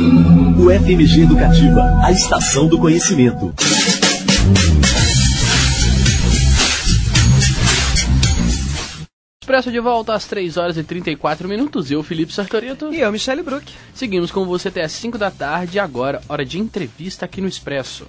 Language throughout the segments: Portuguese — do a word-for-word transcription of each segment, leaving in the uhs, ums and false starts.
O F M G Educativa, a estação do conhecimento. Expresso de volta às três horas e trinta e quatro minutos. Eu, Felipe Sartoreto. E eu, Michele Bruck. Seguimos com você até às cinco da tarde. E agora, hora de entrevista aqui no Expresso.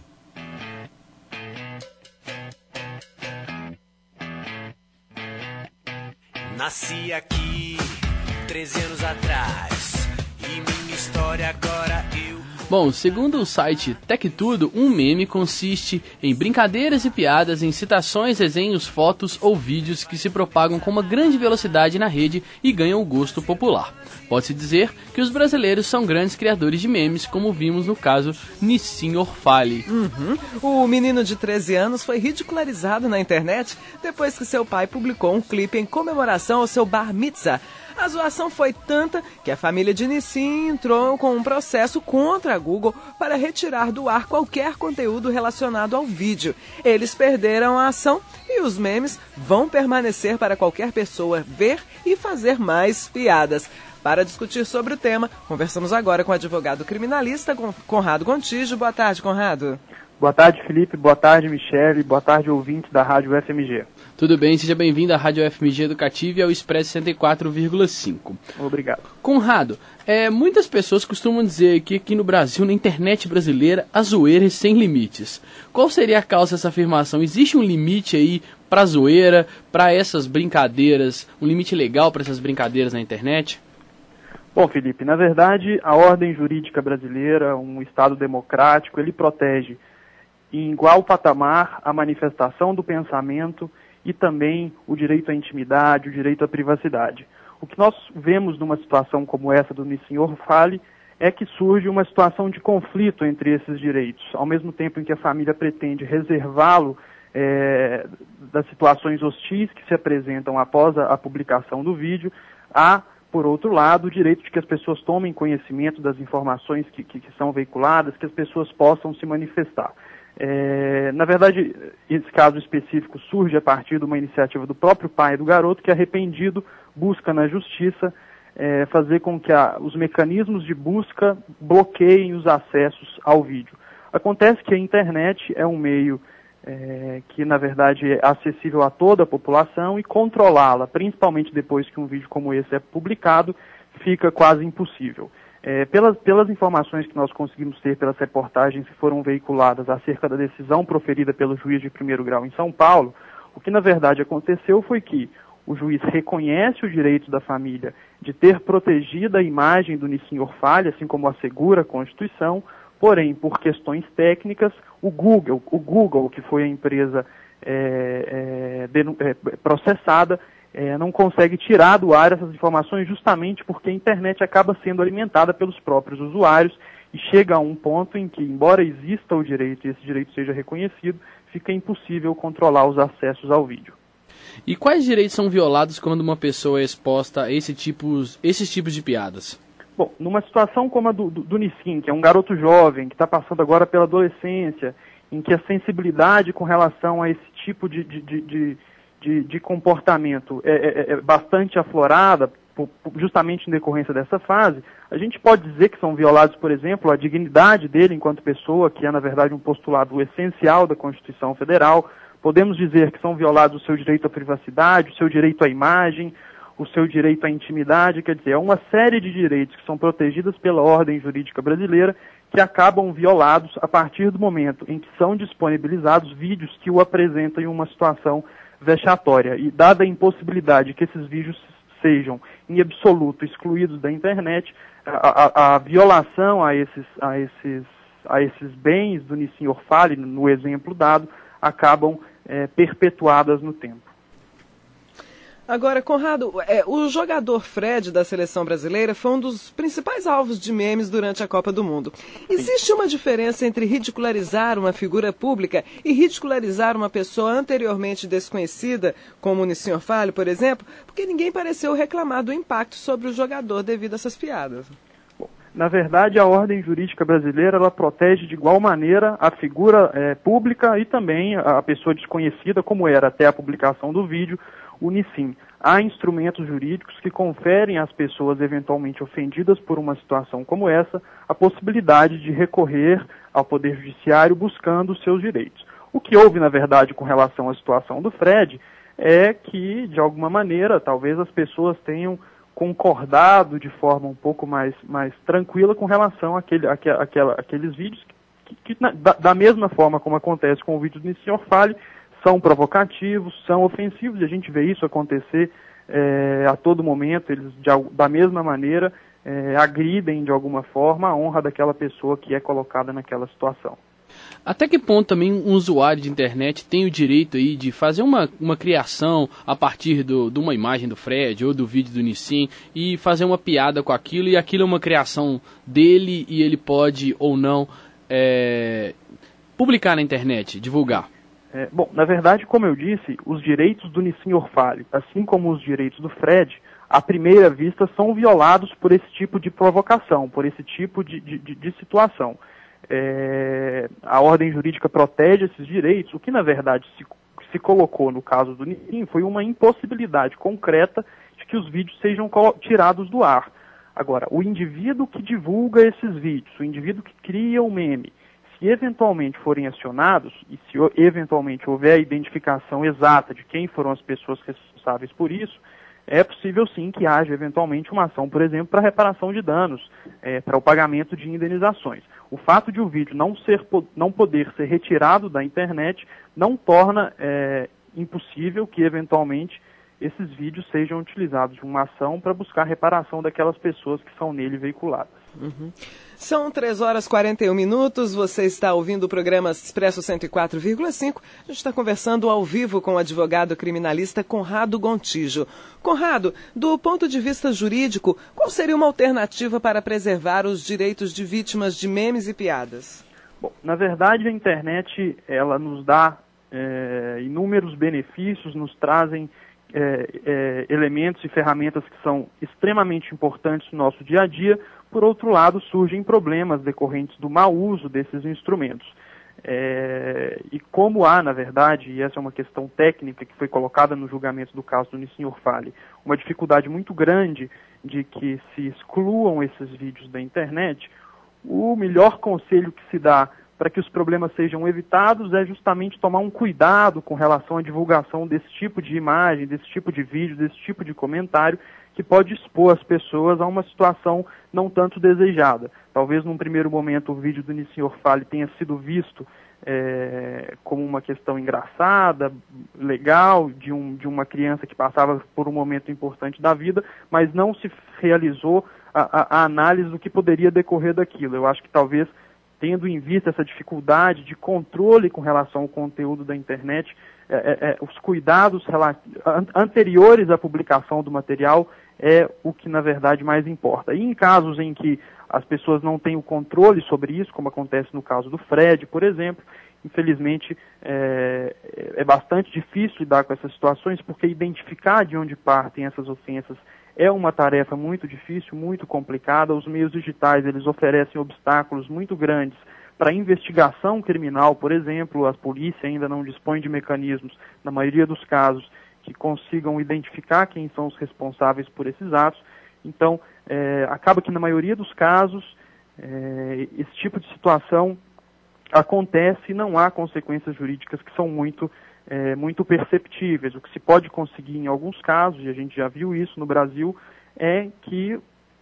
Nasci aqui treze anos atrás e minha história agora eu... Bom, segundo o site TecTudo, um meme consiste em brincadeiras e piadas em citações, desenhos, fotos ou vídeos que se propagam com uma grande velocidade na rede e ganham o gosto popular. Pode-se dizer que os brasileiros são grandes criadores de memes, como vimos no caso Nissin Orfale. Uhum. O menino de treze anos foi ridicularizado na internet depois que seu pai publicou um clipe em comemoração ao seu bar mitzvah. A zoação foi tanta que a família de Nissin entrou com um processo contra a Google para retirar do ar qualquer conteúdo relacionado ao vídeo. Eles perderam a ação e os memes vão permanecer para qualquer pessoa ver e fazer mais piadas. Para discutir sobre o tema, conversamos agora com o advogado criminalista Conrado Gontijo. Boa tarde, Conrado. Boa tarde, Felipe. Boa tarde, Michele. Boa tarde, ouvintes da Rádio F M G. Tudo bem, seja bem-vindo à Rádio F M G Educativa e ao Expresso sessenta e quatro vírgula cinco. Obrigado. Conrado, é, muitas pessoas costumam dizer que aqui no Brasil, na internet brasileira, a zoeira é sem limites. Qual seria a causa dessa afirmação? Existe um limite aí para a zoeira, para essas brincadeiras, um limite legal para essas brincadeiras na internet? Bom, Felipe, na verdade, a ordem jurídica brasileira, um Estado democrático, ele protege em igual patamar a manifestação do pensamento e também o direito à intimidade, o direito à privacidade. O que nós vemos numa situação como essa do Nissin Orfale é que surge uma situação de conflito entre esses direitos. Ao mesmo tempo em que a família pretende reservá-lo é, das situações hostis que se apresentam após a, a publicação do vídeo, há, por outro lado, o direito de que as pessoas tomem conhecimento das informações que, que, que são veiculadas, que as pessoas possam se manifestar. É, na verdade, esse caso específico surge a partir de uma iniciativa do próprio pai do garoto, que, arrependido, busca na justiça é, fazer com que a, os mecanismos de busca bloqueiem os acessos ao vídeo. Acontece que a internet é um meio é, que, na verdade, é acessível a toda a população e controlá-la, principalmente depois que um vídeo como esse é publicado, fica quase impossível. É, pelas, pelas informações que nós conseguimos ter, pelas reportagens que foram veiculadas acerca da decisão proferida pelo juiz de primeiro grau em São Paulo, o que na verdade aconteceu foi que o juiz reconhece o direito da família de ter protegido a imagem do Nissin Orfale, assim como assegura a Constituição, porém, por questões técnicas, o Google, o Google que foi a empresa é, é, é, processada, É, não consegue tirar do ar essas informações justamente porque a internet acaba sendo alimentada pelos próprios usuários e chega a um ponto em que, embora exista o direito e esse direito seja reconhecido, fica impossível controlar os acessos ao vídeo. E quais direitos são violados quando uma pessoa é exposta a esse tipos, esses tipos de piadas? Bom, numa situação como a do, do, do Nissin, que é um garoto jovem, que está passando agora pela adolescência, em que a sensibilidade com relação a esse tipo de... de, de, de De, de comportamento é, é, é bastante aflorada, por, por, justamente em decorrência dessa fase, a gente pode dizer que são violados, por exemplo, a dignidade dele enquanto pessoa, que é, na verdade, um postulado essencial da Constituição Federal. Podemos dizer que são violados o seu direito à privacidade, o seu direito à imagem, o seu direito à intimidade, quer dizer, é uma série de direitos que são protegidos pela ordem jurídica brasileira que acabam violados a partir do momento em que são disponibilizados vídeos que o apresentam em uma situação vexatória. E dada a impossibilidade que esses vídeos sejam, em absoluto, excluídos da internet, a, a, a violação a esses, a, esses, a esses bens do Nissin Orfale, no exemplo dado, acabam é, perpetuadas no tempo. Agora, Conrado, é, o jogador Fred da seleção brasileira foi um dos principais alvos de memes durante a Copa do Mundo. Existe uma diferença entre ridicularizar uma figura pública e ridicularizar uma pessoa anteriormente desconhecida, como o Nissin Orfale, por exemplo? Porque ninguém pareceu reclamar do impacto sobre o jogador devido a essas piadas. Bom, na verdade, a ordem jurídica brasileira ela protege de igual maneira a figura é, pública e também a pessoa desconhecida, como era até a publicação do vídeo, o Nissin. há instrumentos jurídicos que conferem às pessoas eventualmente ofendidas por uma situação como essa a possibilidade de recorrer ao Poder Judiciário buscando os seus direitos. O que houve, na verdade, com relação à situação do Fred é que, de alguma maneira, talvez as pessoas tenham concordado de forma um pouco mais, mais tranquila com relação àquele, àquela, àquela, àqueles vídeos que, que na, da, da mesma forma como acontece com o vídeo do senhor Fale, são provocativos, são ofensivos, e a gente vê isso acontecer é, a todo momento. Eles, de, da mesma maneira, é, agridem de alguma forma a honra daquela pessoa que é colocada naquela situação. Até que ponto também um usuário de internet tem o direito aí de fazer uma, uma criação a partir do, de uma imagem do Fred ou do vídeo do Nissim e fazer uma piada com aquilo, e aquilo é uma criação dele e ele pode ou não é, publicar na internet, divulgar? É, bom, na verdade, como eu disse, os direitos do Nissim Orfale, assim como os direitos do Fred, à primeira vista são violados por esse tipo de provocação, por esse tipo de, de, de, de situação. É, a ordem jurídica protege esses direitos. O que, na verdade, se, se colocou no caso do Nissim foi uma impossibilidade concreta de que os vídeos sejam tirados do ar. Agora, o indivíduo que divulga esses vídeos, o indivíduo que cria o meme, se eventualmente forem acionados, e se eventualmente houver a identificação exata de quem foram as pessoas responsáveis por isso, é possível sim que haja eventualmente uma ação, por exemplo, para reparação de danos, é, para o pagamento de indenizações. O fato de o vídeo não, ser, não poder ser retirado da internet não torna é, impossível que eventualmente esses vídeos sejam utilizados de uma ação para buscar reparação daquelas pessoas que são nele veiculadas. Uhum. São três horas e quarenta e um minutos, você está ouvindo o programa Expresso cento e quatro vírgula cinco. A gente está conversando ao vivo com o advogado criminalista Conrado Gontijo. Conrado, do ponto de vista jurídico, qual seria uma alternativa para preservar os direitos de vítimas de memes e piadas? Bom, na verdade, a internet ela nos dá é, inúmeros benefícios, nos trazem é, é, elementos e ferramentas que são extremamente importantes no nosso dia a dia. Por outro lado, surgem problemas decorrentes do mau uso desses instrumentos. É, e como há, na verdade, e essa é uma questão técnica que foi colocada no julgamento do caso do Nissim Orfale, uma dificuldade muito grande de que se excluam esses vídeos da internet, o melhor conselho que se dá para que os problemas sejam evitados é justamente tomar um cuidado com relação à divulgação desse tipo de imagem, desse tipo de vídeo, desse tipo de comentário, que pode expor as pessoas a uma situação não tanto desejada. Talvez num primeiro momento o vídeo do Nissim Orfale tenha sido visto é, como uma questão engraçada, legal, de, um, de uma criança que passava por um momento importante da vida, mas não se realizou a, a, a análise do que poderia decorrer daquilo. Eu acho que talvez, tendo em vista essa dificuldade de controle com relação ao conteúdo da internet, é, é, os cuidados anteriores à publicação do material é o que, na verdade, mais importa. E em casos em que as pessoas não têm o controle sobre isso, como acontece no caso do Fred, por exemplo, infelizmente é, é bastante difícil lidar com essas situações, porque identificar de onde partem essas ofensas é uma tarefa muito difícil, muito complicada. Os meios digitais, eles oferecem obstáculos muito grandes para a investigação criminal, por exemplo. A polícia ainda não dispõe de mecanismos, na maioria dos casos, que consigam identificar quem são os responsáveis por esses atos. Então, é, acaba que na maioria dos casos, é, esse tipo de situação acontece e não há consequências jurídicas que são muito, é, muito perceptíveis. O que se pode conseguir em alguns casos, e a gente já viu isso no Brasil, é que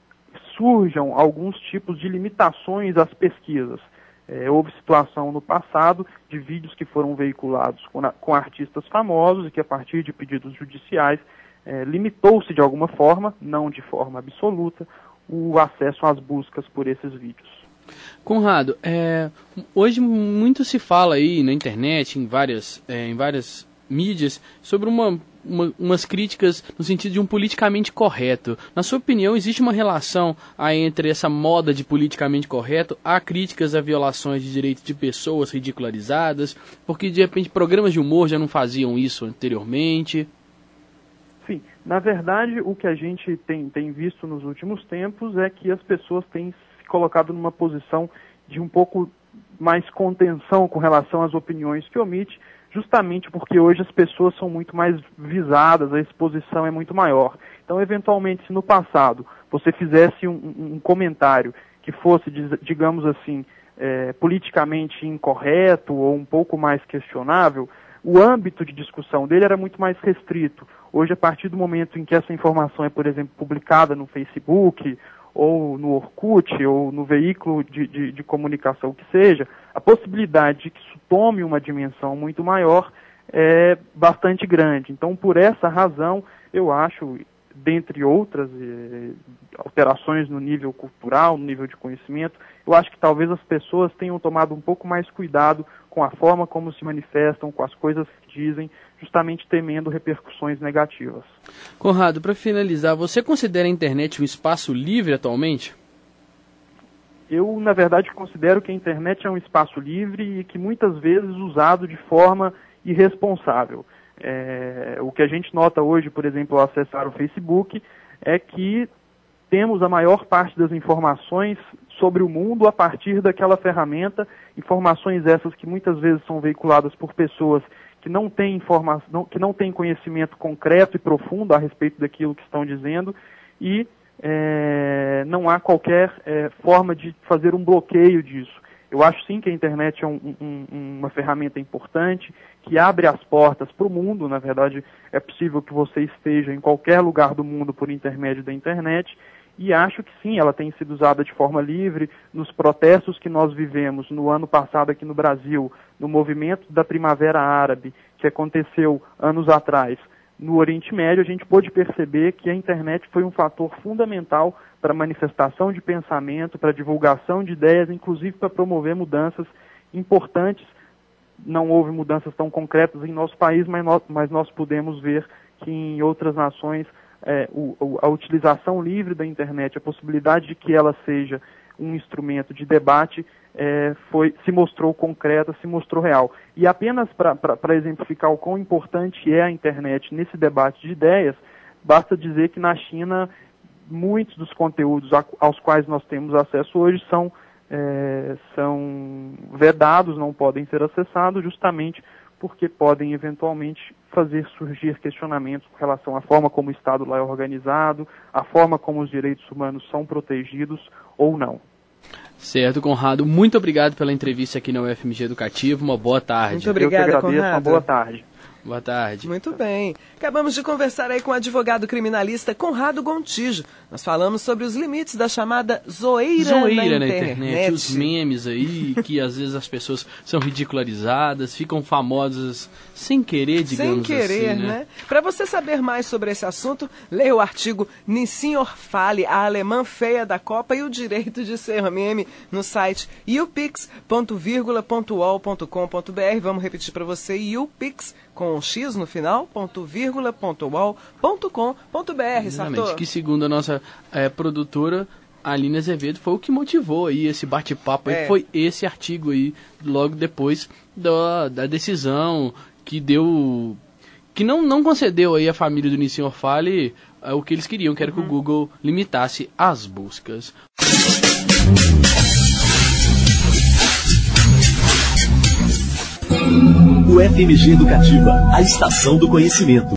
surjam alguns tipos de limitações às pesquisas. É, houve situação no passado de vídeos que foram veiculados com, com artistas famosos e que, a partir de pedidos judiciais, é, limitou-se de alguma forma, não de forma absoluta, o acesso às buscas por esses vídeos. Conrado, é, hoje muito se fala aí na internet, em várias, é, em várias mídias, sobre uma, uma, umas críticas no sentido de um politicamente correto. Na sua opinião, existe uma relação aí entre essa moda de politicamente correto, há críticas a violações de direitos de pessoas ridicularizadas, porque de repente programas de humor já não faziam isso anteriormente? Sim, na verdade o que a gente tem, tem visto nos últimos tempos é que as pessoas têm se colocado numa posição de um pouco mais contenção com relação às opiniões que omite, justamente porque hoje as pessoas são muito mais visadas, a exposição é muito maior. Então, eventualmente, se no passado você fizesse um, um comentário que fosse, digamos assim, é, politicamente incorreto ou um pouco mais questionável, o âmbito de discussão dele era muito mais restrito. Hoje, a partir do momento em que essa informação é, por exemplo, publicada no Facebook, ou no Orkut, ou no veículo de, de, de comunicação que seja, a possibilidade de que isso tome uma dimensão muito maior é bastante grande. Então, por essa razão, eu acho, dentre outras eh, alterações no nível cultural, no nível de conhecimento, eu acho que talvez as pessoas tenham tomado um pouco mais cuidado com a forma como se manifestam, com as coisas que dizem, justamente temendo repercussões negativas. Conrado, para finalizar, você considera a internet um espaço livre atualmente? Eu, na verdade, considero que a internet é um espaço livre e que muitas vezes usado de forma irresponsável. É, o que a gente nota hoje, por exemplo, ao acessar o Facebook, é que temos a maior parte das informações sobre o mundo a partir daquela ferramenta, informações essas que muitas vezes são veiculadas por pessoas que não têm informação, que não têm conhecimento concreto e profundo a respeito daquilo que estão dizendo, e é, não há qualquer é, forma de fazer um bloqueio disso. Eu acho sim que a internet é um, um, uma ferramenta importante, que abre as portas para o mundo. Na verdade, é possível que você esteja em qualquer lugar do mundo por intermédio da internet, e acho que sim, ela tem sido usada de forma livre. Nos protestos que nós vivemos no ano passado aqui no Brasil, no movimento da Primavera Árabe, que aconteceu anos atrás no Oriente Médio, a gente pôde perceber que a internet foi um fator fundamental para a manifestação de pensamento, para a divulgação de ideias, inclusive para promover mudanças importantes. Não houve mudanças tão concretas em nosso país, mas nós, mas nós pudemos ver que em outras nações é, o, a utilização livre da internet, a possibilidade de que ela seja um instrumento de debate, é, foi, se mostrou concreta, se mostrou real. E apenas para exemplificar o quão importante é a internet nesse debate de ideias, basta dizer que na China muitos dos conteúdos a, aos quais nós temos acesso hoje são, é, são vedados, não podem ser acessados, justamente porque podem eventualmente fazer surgir questionamentos com relação à forma como o Estado lá é organizado, a forma como os direitos humanos são protegidos ou não. Certo, Conrado. Muito obrigado pela entrevista aqui na U F M G Educativo. Uma boa tarde. Muito obrigada, Eu que agradeço. Conrado. Uma boa tarde. Boa tarde. Muito bem. Acabamos de conversar aí com o advogado criminalista Conrado Gontijo. Nós falamos sobre os limites da chamada zoeira, Zoeira na, na internet. internet, os memes aí, que às vezes as pessoas são ridicularizadas, ficam famosas sem querer, digamos Sem querer, assim, né? né? Para você saber mais sobre esse assunto, leia o artigo Nissin Orfale, a alemã feia da Copa e o direito de ser meme, no site iupix ponto virgula ponto u o l ponto com ponto b r. Vamos repetir para você, iupix, com um X no final, ponto vírgula, ponto u o l ponto com ponto b r, Exatamente, que segundo a nossa é, produtora, a Aline Azevedo, foi o que motivou aí esse bate-papo, É. aí, foi esse artigo aí, logo depois da, da decisão que deu, que não, não concedeu aí à família do Nissin Orfale é, o que eles queriam, que era que o Google limitasse as buscas. U F M G Educativa, a estação do conhecimento.